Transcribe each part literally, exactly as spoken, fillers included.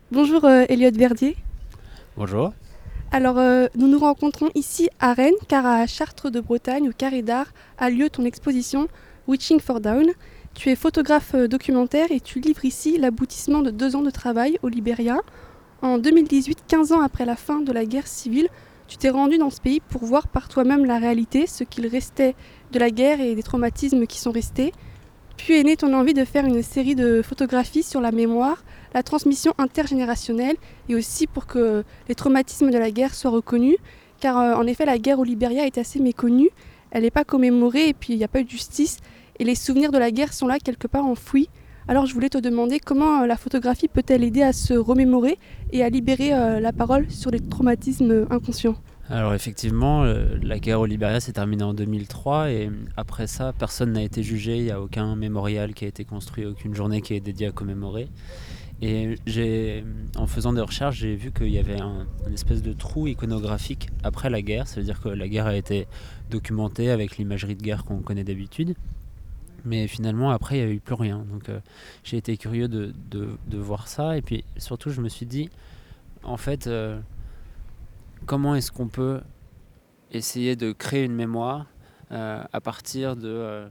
Bonjour euh, Elliot Verdier. Bonjour. Alors euh, nous nous rencontrons ici à Rennes car à Chartres de Bretagne au Carré d'Art a lieu ton exposition Witching for Dawn. Tu es photographe euh, documentaire et tu livres ici l'aboutissement de deux ans de travail au Libéria. En deux mille dix-huit, quinze ans après la fin de la guerre civile, tu t'es rendu dans ce pays pour voir par toi-même la réalité, ce qu'il restait de la guerre et des traumatismes qui sont restés. Puis est née ton envie de faire une série de photographies sur la mémoire, la transmission intergénérationnelle et aussi pour que les traumatismes de la guerre soient reconnus. Car euh, en effet, la guerre au Libéria est assez méconnue, elle n'est pas commémorée et puis il n'y a pas eu de justice. Et les souvenirs de la guerre sont là quelque part enfouis. Alors je voulais te demander comment euh, la photographie peut-elle aider à se remémorer et à libérer euh, la parole sur les traumatismes inconscients. Alors effectivement, euh, la guerre au Libéria s'est terminée en deux mille trois et après ça, personne n'a été jugé, il n'y a aucun mémorial qui a été construit, aucune journée qui est dédiée à commémorer. Et j'ai, en faisant des recherches, j'ai vu qu'il y avait un, une espèce de trou iconographique après la guerre, ça veut dire que la guerre a été documentée avec l'imagerie de guerre qu'on connaît d'habitude. Mais finalement, après, il n'y a eu plus rien. Donc euh, j'ai été curieux de, de, de voir ça. Et puis surtout, je me suis dit, en fait... Euh, comment est-ce qu'on peut essayer de créer une mémoire euh, à partir de, euh,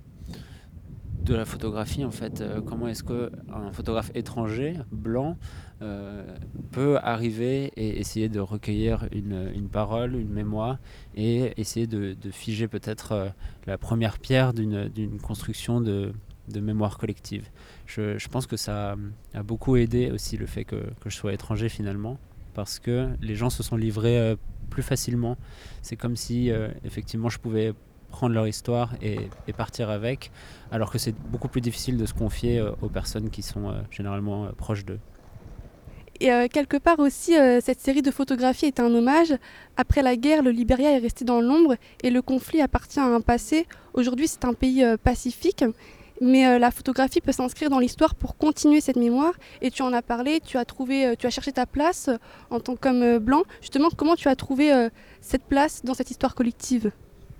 de la photographie en fait. Euh, comment est-ce qu'un photographe étranger, blanc, euh, peut arriver et essayer de recueillir une, une parole, une mémoire et essayer de, de figer peut-être euh, la première pierre d'une, d'une construction de, de mémoire collective. Je, je pense que ça a beaucoup aidé aussi le fait que, que je sois étranger finalement, parce que les gens se sont livrés euh, plus facilement. C'est comme si euh, effectivement je pouvais prendre leur histoire et, et partir avec, alors que c'est beaucoup plus difficile de se confier euh, aux personnes qui sont euh, généralement euh, proches d'eux. Et euh, quelque part aussi, euh, cette série de photographies est un hommage. Après la guerre, le Libéria est resté dans l'ombre et le conflit appartient à un passé. Aujourd'hui, c'est un pays euh, pacifique, mais euh, la photographie peut s'inscrire dans l'histoire pour continuer cette mémoire. Et tu en as parlé, tu as trouvé, euh, tu as cherché ta place euh, en tant qu'homme euh, blanc. Justement, comment tu as trouvé euh, cette place dans cette histoire collective?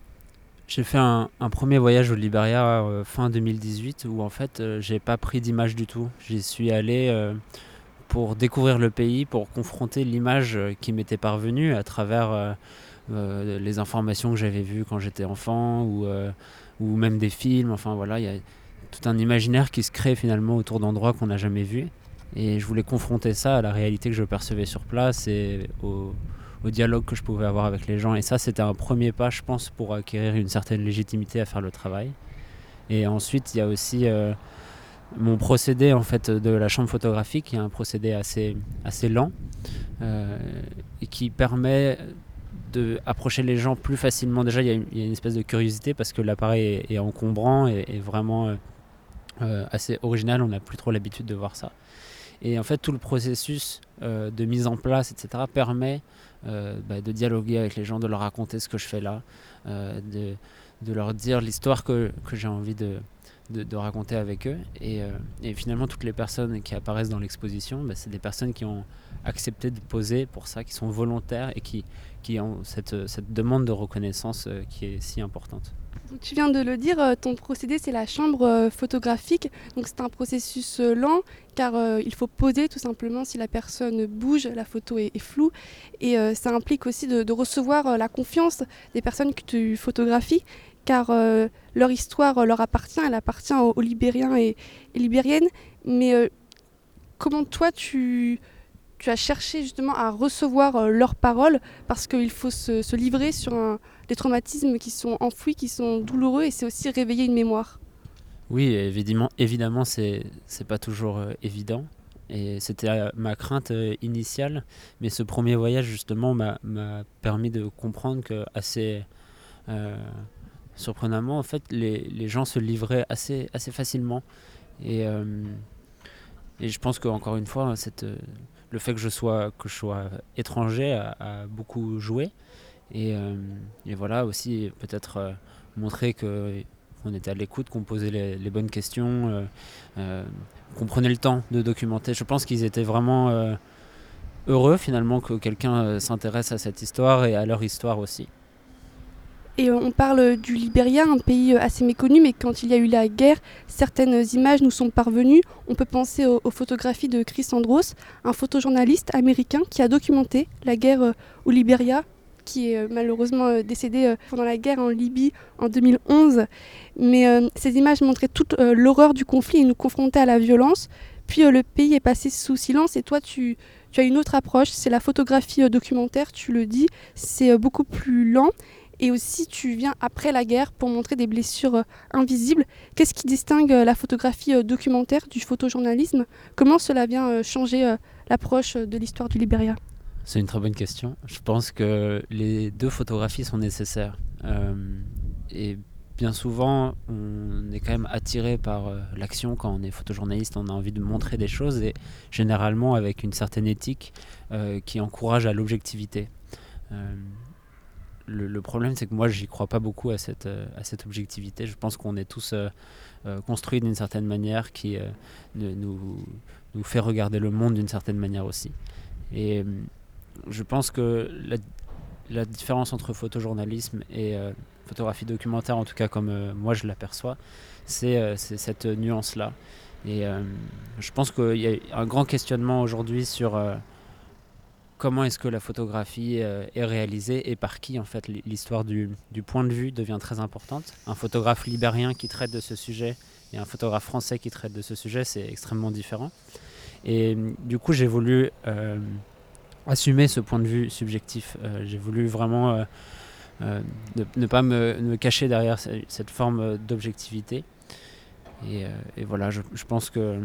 J'ai fait un, un premier voyage au Libéria euh, fin deux mille dix-huit où en fait euh, j'ai pas pris d'image du tout. J'y suis allé euh, pour découvrir le pays, pour confronter l'image euh, qui m'était parvenue à travers euh, euh, les informations que j'avais vues quand j'étais enfant ou, euh, ou même des films. Enfin voilà, il y a tout un imaginaire qui se crée finalement autour d'endroits qu'on n'a jamais vus. Et je voulais confronter ça à la réalité que je percevais sur place et au, au dialogue que je pouvais avoir avec les gens. Et ça, c'était un premier pas, je pense, pour acquérir une certaine légitimité à faire le travail. Et ensuite, il y a aussi euh, mon procédé en fait, de la chambre photographique, qui est un procédé assez, assez lent euh, et qui permet d'approcher les gens plus facilement. Déjà, il y, a une, il y a une espèce de curiosité parce que l'appareil est, est encombrant et, et vraiment euh, assez original. On n'a plus trop l'habitude de voir ça. Et en fait, tout le processus euh, de mise en place, et cetera, permet euh, bah, de dialoguer avec les gens, de leur raconter ce que je fais là, euh, de, de leur dire l'histoire que, que j'ai envie de, de, de raconter avec eux. Et, euh, et finalement, toutes les personnes qui apparaissent dans l'exposition, bah, c'est des personnes qui ont accepté de poser pour ça, qui sont volontaires et qui, qui ont cette, cette demande de reconnaissance euh, qui est si importante. Tu viens de le dire, euh, ton procédé c'est la chambre euh, photographique. Donc c'est un processus euh, lent car euh, il faut poser tout simplement. Si la personne bouge, la photo est, est floue. Et euh, ça implique aussi de, de recevoir euh, la confiance des personnes que tu photographies car euh, leur histoire euh, leur appartient, elle appartient aux, aux Libériens et, et Libériennes. Mais euh, comment toi tu, tu as cherché justement à recevoir euh, leurs paroles parce qu'il faut se, se livrer sur un, des traumatismes qui sont enfouis, qui sont douloureux et c'est aussi réveiller une mémoire. Oui, évidemment, évidemment c'est, c'est pas toujours euh, évident. Et c'était euh, ma crainte euh, initiale. Mais ce premier voyage, justement, m'a, m'a permis de comprendre que, assez euh, surprenamment, en fait, les, les gens se livraient assez, assez facilement. Et, euh, et je pense qu'encore une fois, cette, euh, le fait que je sois, que je sois étranger a, a beaucoup joué. Et, euh, et voilà, aussi, peut-être euh, montrer que on était à l'écoute, qu'on posait les, les bonnes questions, euh, euh, qu'on prenait le temps de documenter. Je pense qu'ils étaient vraiment euh, heureux finalement que quelqu'un euh, s'intéresse à cette histoire et à leur histoire aussi. Et on parle du Libéria, un pays assez méconnu, mais quand il y a eu la guerre, certaines images nous sont parvenues. On peut penser aux, aux photographies de Chris Andros, un photojournaliste américain qui a documenté la guerre au Libéria, qui est malheureusement décédé pendant la guerre en Libye en deux mille onze. Mais euh, ces images montraient toute euh, l'horreur du conflit et nous confrontaient à la violence. Puis euh, le pays est passé sous silence et toi tu, tu as une autre approche, c'est la photographie euh, documentaire, tu le dis, c'est euh, beaucoup plus lent. Et aussi, tu viens après la guerre pour montrer des blessures euh, invisibles. Qu'est-ce qui distingue euh, la photographie euh, documentaire du photojournalisme? Comment cela vient euh, changer euh, l'approche de l'histoire du Libéria? C'est une très bonne question. Je pense que les deux photographies sont nécessaires. Euh, et bien souvent, on est quand même attiré par euh, l'action. Quand on est photojournaliste, on a envie de montrer des choses et généralement avec une certaine éthique euh, qui encourage à l'objectivité. Euh, Le, le problème, c'est que moi, j'y crois pas beaucoup à cette, euh, à cette objectivité. Je pense qu'on est tous euh, euh, construits d'une certaine manière qui euh, nous, nous fait regarder le monde d'une certaine manière aussi. Et euh, je pense que la, la différence entre photojournalisme et euh, photographie documentaire, en tout cas comme euh, moi je l'aperçois, c'est, euh, c'est cette nuance-là. Et euh, je pense qu'il y a un grand questionnement aujourd'hui sur... Euh, comment est-ce que la photographie euh, est réalisée et par qui en fait. L'histoire du, du point de vue devient très importante. Un photographe libérien qui traite de ce sujet et un photographe français qui traite de ce sujet, c'est extrêmement différent. Et du coup, j'ai voulu euh, assumer ce point de vue subjectif. Euh, j'ai voulu vraiment euh, euh, ne, ne pas me, me cacher derrière cette forme d'objectivité. Et, euh, et voilà, je, je pense que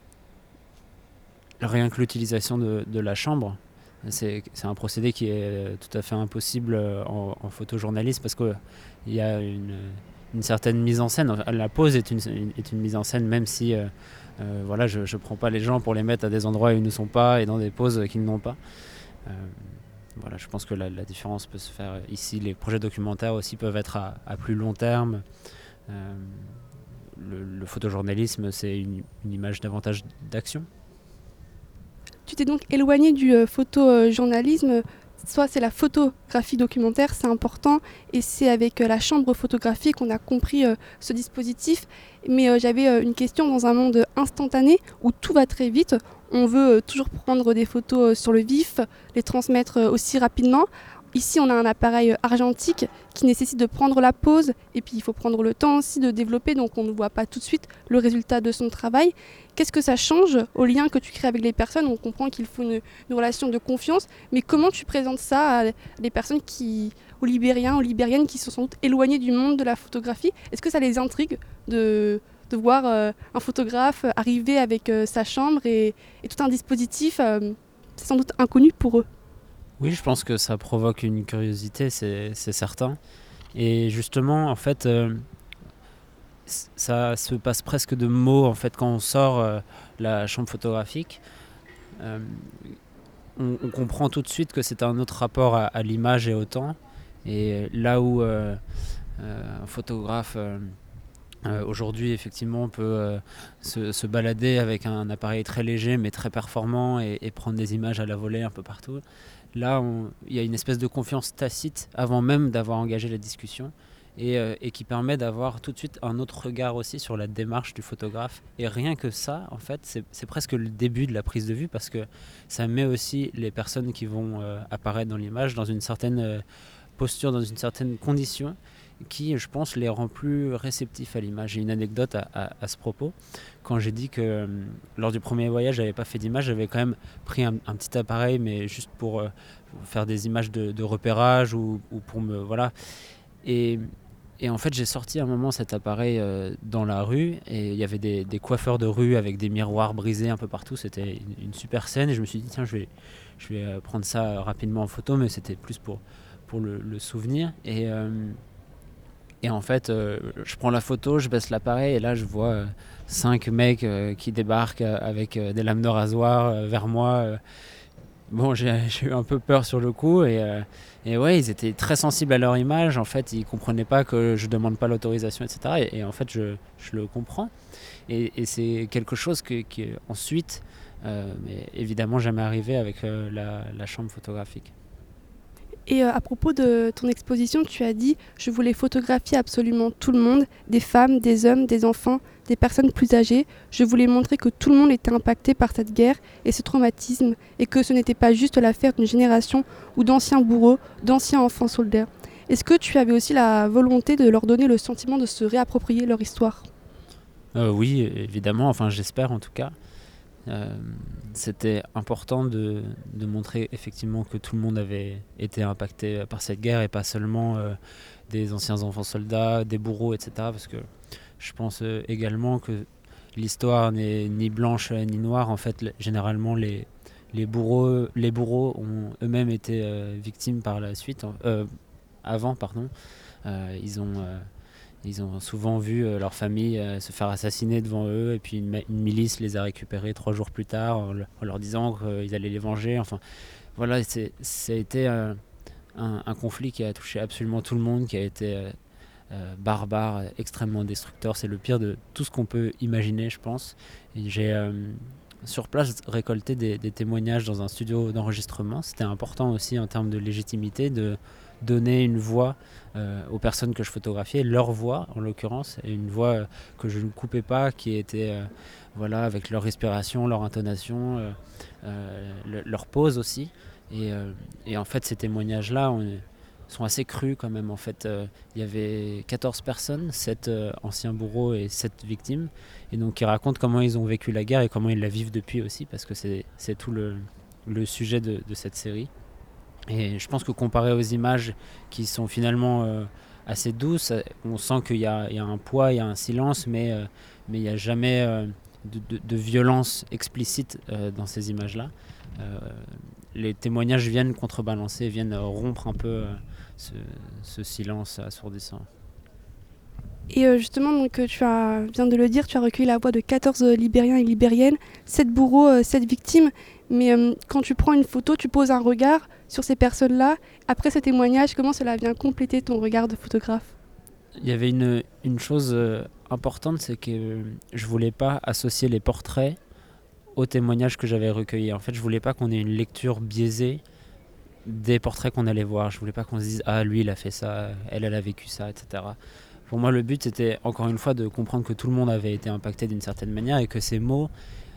rien que l'utilisation de, de la chambre, C'est, c'est un procédé qui est tout à fait impossible en, en photojournalisme parce qu'il y a une, une certaine mise en scène. La pose est une, est une mise en scène, même si euh, euh, voilà, je ne prends pas les gens pour les mettre à des endroits où ils ne sont pas et dans des poses qu'ils n'ont pas. Euh, voilà, je pense que la, la différence peut se faire ici. Les projets documentaires aussi peuvent être à, à plus long terme. Euh, le, le photojournalisme, c'est une, une image davantage d'action. Tu t'es donc éloigné du euh, photojournalisme, soit c'est la photographie documentaire, c'est important, et c'est avec euh, la chambre photographique qu'on a compris euh, ce dispositif. Mais euh, j'avais euh, une question dans un monde instantané où tout va très vite. On veut euh, toujours prendre des photos euh, sur le vif, les transmettre euh, aussi rapidement. Ici, on a un appareil argentique qui nécessite de prendre la pause et puis il faut prendre le temps aussi de développer, donc on ne voit pas tout de suite le résultat de son travail. Qu'est-ce que ça change au lien que tu crées avec les personnes? On comprend qu'il faut une, une relation de confiance, mais comment tu présentes ça à des personnes qui, aux Libériens, aux Libériennes qui sont sans doute éloignées du monde de la photographie? Est-ce que ça les intrigue de, de voir euh, un photographe arriver avec euh, sa chambre et, et tout un dispositif euh, c'est sans doute inconnu pour eux? Oui, je pense que ça provoque une curiosité, c'est, c'est certain. Et justement, en fait, euh, ça se passe presque de mots en fait quand on sort euh, la chambre photographique. Euh, on, on comprend tout de suite que c'est un autre rapport à, à l'image et au temps. Et là où euh, euh, un photographe euh, euh, aujourd'hui effectivement peut euh, se, se balader avec un appareil très léger mais très performant et, et prendre des images à la volée un peu partout. Là, il y a une espèce de confiance tacite avant même d'avoir engagé la discussion et, euh, et qui permet d'avoir tout de suite un autre regard aussi sur la démarche du photographe. Et rien que ça, en fait, c'est, c'est presque le début de la prise de vue parce que ça met aussi les personnes qui vont euh, apparaître dans l'image dans une certaine euh, posture, dans une certaine condition qui, je pense, les rend plus réceptifs à l'image. J'ai une anecdote à, à, à ce propos. Quand j'ai dit que euh, lors du premier voyage, j'avais pas fait d'image, j'avais quand même pris un, un petit appareil, mais juste pour, euh, pour faire des images de, de repérage ou, ou pour me... Voilà. Et, et en fait, j'ai sorti à un moment cet appareil euh, dans la rue et il y avait des, des coiffeurs de rue avec des miroirs brisés un peu partout. C'était une, une super scène et je me suis dit, tiens, je vais, je vais prendre ça rapidement en photo, mais c'était plus pour, pour le, le souvenir. Et... Euh, Et en fait, euh, je prends la photo, je baisse l'appareil et là, je vois euh, cinq mecs euh, qui débarquent euh, avec euh, des lames de rasoir euh, vers moi. Euh. Bon, j'ai, j'ai eu un peu peur sur le coup et, euh, et ouais, ils étaient très sensibles à leur image. En fait, ils comprenaient pas que je demande pas l'autorisation, et cetera. Et, et en fait, je, je le comprends. Et, et c'est quelque chose que, qui ensuite, euh, mais évidemment, jamais arrivé avec euh, la, la chambre photographique. Et euh, à propos de ton exposition, tu as dit je voulais photographier absolument tout le monde, des femmes, des hommes, des enfants, des personnes plus âgées. Je voulais montrer que tout le monde était impacté par cette guerre et ce traumatisme, et que ce n'était pas juste l'affaire d'une génération ou d'anciens bourreaux, d'anciens enfants soldats. Est-ce que tu avais aussi la volonté de leur donner le sentiment de se réapproprier leur histoire ? Euh, oui, évidemment, enfin j'espère en tout cas. Euh, c'était important de, de montrer effectivement que tout le monde avait été impacté par cette guerre et pas seulement euh, des anciens enfants soldats, des bourreaux, et cetera. Parce que je pense euh, également que l'histoire n'est ni blanche euh, ni noire. En fait, l- généralement, les, les bourreaux, les bourreaux ont eux-mêmes été euh, victimes par la suite, euh, avant, pardon. Euh, ils ont... Euh, Ils ont souvent vu euh, leur famille euh, se faire assassiner devant eux, et puis une, ma- une milice les a récupérés trois jours plus tard en, le- en leur disant qu'ils allaient les venger. Enfin, voilà, c'est, ça a été euh, un, un conflit qui a touché absolument tout le monde, qui a été euh, euh, barbare, extrêmement destructeur. C'est le pire de tout ce qu'on peut imaginer, je pense. Et j'ai euh, sur place récolté des, des témoignages dans un studio d'enregistrement. C'était important aussi en termes de légitimité de donner une voix euh, aux personnes que je photographiais, leur voix en l'occurrence, et une voix euh, que je ne coupais pas, qui était euh, voilà, avec leur respiration, leur intonation, euh, euh, le, leur pose aussi. Et, euh, et en fait, ces témoignages-là on, sont assez crus quand même. En fait, euh, il y avait quatorze personnes, sept euh, anciens bourreaux et sept victimes, et donc ils racontent comment ils ont vécu la guerre et comment ils la vivent depuis aussi, parce que c'est, c'est tout le, le sujet de, de cette série. Et je pense que comparé aux images qui sont finalement euh, assez douces, on sent qu'il y a, il y a un poids, il y a un silence, mais euh, mais il n'y a jamais euh, de, de, de violence explicite euh, dans ces images-là. Euh, les témoignages viennent contrebalancer, viennent rompre un peu euh, ce, ce silence assourdissant. Et euh, justement, donc, euh, tu as, viens de le dire, tu as recueilli la voix de quatorze Libériens et Libériennes, sept bourreaux, euh, sept victimes. Mais euh, quand tu prends une photo, tu poses un regard sur ces personnes-là. Après ce témoignage, comment cela vient compléter ton regard de photographe ? Il y avait une, une chose euh, importante, c'est que je voulais pas associer les portraits aux témoignages que j'avais recueillis. En fait, je voulais pas qu'on ait une lecture biaisée des portraits qu'on allait voir. Je voulais pas qu'on se dise ah lui il a fait ça, elle elle a vécu ça, et cetera. Pour moi, le but c'était encore une fois de comprendre que tout le monde avait été impacté d'une certaine manière et que ces mots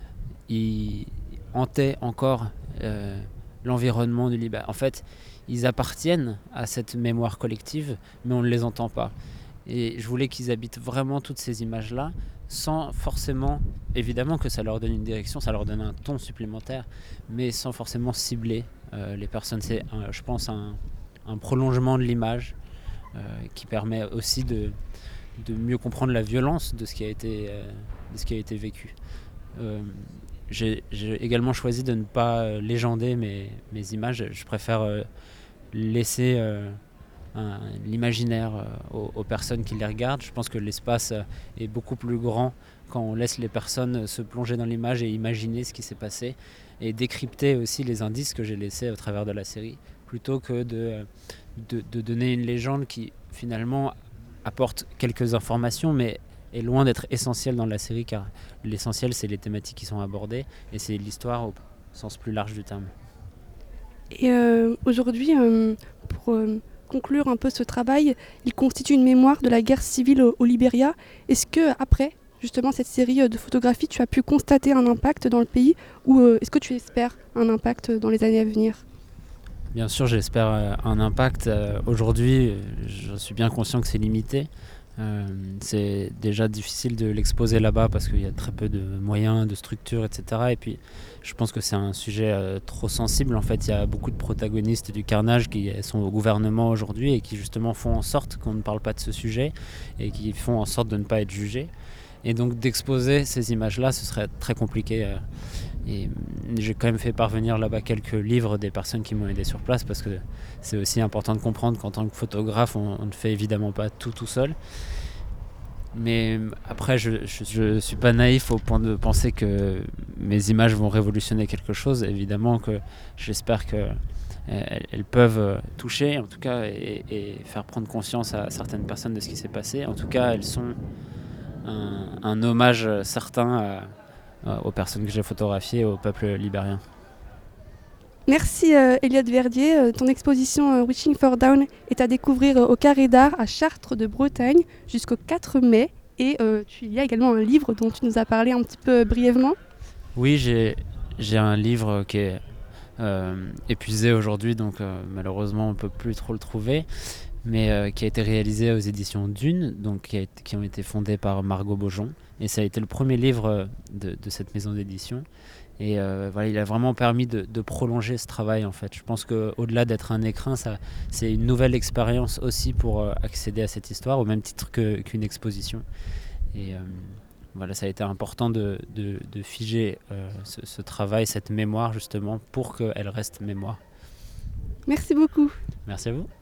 ils hantaient encore euh, l'environnement du Liban. En fait, ils appartiennent à cette mémoire collective, mais on ne les entend pas. Et je voulais qu'ils habitent vraiment toutes ces images-là, sans forcément, évidemment que ça leur donne une direction, ça leur donne un ton supplémentaire, mais sans forcément cibler euh, les personnes. C'est, un, je pense, un, un prolongement de l'image euh, qui permet aussi de, de mieux comprendre la violence de ce qui a été, euh, de ce qui a été vécu. Euh, j'ai, j'ai également choisi de ne pas légender mes, mes images. Je préfère euh, laisser euh, un, l'imaginaire euh, aux, aux personnes qui les regardent. Je pense que l'espace euh, est beaucoup plus grand quand on laisse les personnes se plonger dans l'image et imaginer ce qui s'est passé et décrypter aussi les indices que j'ai laissés au travers de la série, plutôt que de, de, de donner une légende qui finalement apporte quelques informations, mais est loin d'être essentielle dans la série, car l'essentiel c'est les thématiques qui sont abordées et c'est l'histoire au sens plus large du terme. Et euh, aujourd'hui, euh, pour euh, conclure un peu ce travail, il constitue une mémoire de la guerre civile au, au Libéria. Est-ce que après justement cette série de photographies, tu as pu constater un impact dans le pays, ou euh, est-ce que tu espères un impact dans les années à venir ? Bien sûr, j'espère euh, un impact. Euh, aujourd'hui, je suis bien conscient que c'est limité. Euh, c'est déjà difficile de l'exposer là-bas parce qu'il y a très peu de moyens, de structures, et cetera. Et puis, je pense que c'est un sujet euh, trop sensible. En fait, il y a beaucoup de protagonistes du carnage qui sont au gouvernement aujourd'hui et qui justement font en sorte qu'on ne parle pas de ce sujet et qui font en sorte de ne pas être jugés. Et donc, d'exposer ces images-là, ce serait très compliqué. Euh, et j'ai quand même fait parvenir là-bas quelques livres des personnes qui m'ont aidé sur place, parce que c'est aussi important de comprendre qu'en tant que photographe, on, on ne fait évidemment pas tout tout seul. Mais après, je ne suis pas naïf au point de penser que mes images vont révolutionner quelque chose. Évidemment que j'espère qu'elles elles peuvent toucher, en tout cas, et, et faire prendre conscience à certaines personnes de ce qui s'est passé. En tout cas, elles sont un, un hommage certain à aux personnes que j'ai photographiées, au peuple libérien. Merci euh, Elliot Verdier. Euh, ton exposition euh, Reaching for Down est à découvrir euh, au Carré d'Art à Chartres de Bretagne jusqu'au quatre mai. Et euh, tu il y a également un livre dont tu nous as parlé un petit peu brièvement. Oui, j'ai, j'ai un livre qui est euh, épuisé aujourd'hui, donc euh, malheureusement on ne peut plus trop le trouver, mais euh, qui a été réalisé aux éditions Dune, donc qui, a été, qui ont été fondées par Margot Beaujon. Et ça a été le premier livre de, de cette maison d'édition. Et euh, voilà, il a vraiment permis de, de prolonger ce travail en fait. Je pense qu'au-delà d'être un écrin, ça, c'est une nouvelle expérience aussi pour euh, accéder à cette histoire, au même titre que, qu'une exposition. Et euh, voilà, ça a été important de, de, de figer euh, ce, ce travail, cette mémoire justement, pour qu'elle reste mémoire. Merci beaucoup. Merci à vous.